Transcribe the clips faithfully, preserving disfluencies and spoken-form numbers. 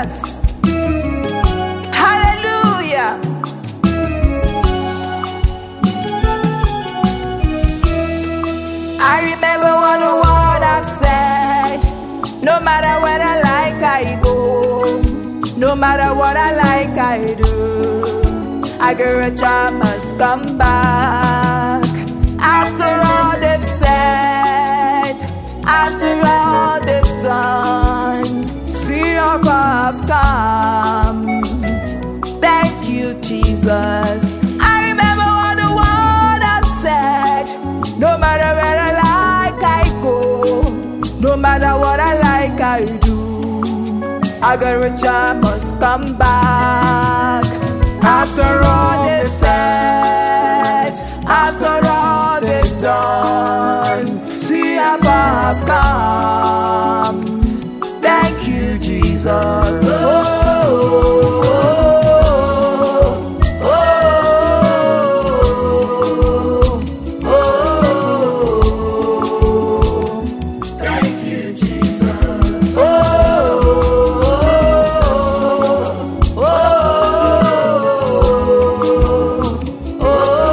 Jesus. Hallelujah. I remember what the word I've said. No matter where I like I go, no matter what I like I do, I get rich, I must come back. After all they've said, after all they've done, see how far I've come. Thank you, Jesus. I remember what the word I've said. No matter where I like I go, no matter what I like I do, I get rich, I must come back. After all they've said, after all they've done, see how far I've come. Thank you, Jesus. Oh, oh, oh, oh, thank you, Jesus. Oh, oh, oh,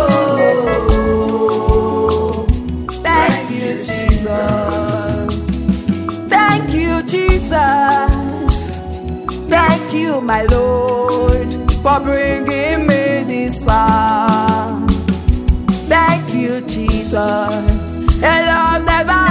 thank you, Jesus. Thank you, Jesus. Thank you, my Lord, for bringing me this far. Thank you, Jesus. Your love never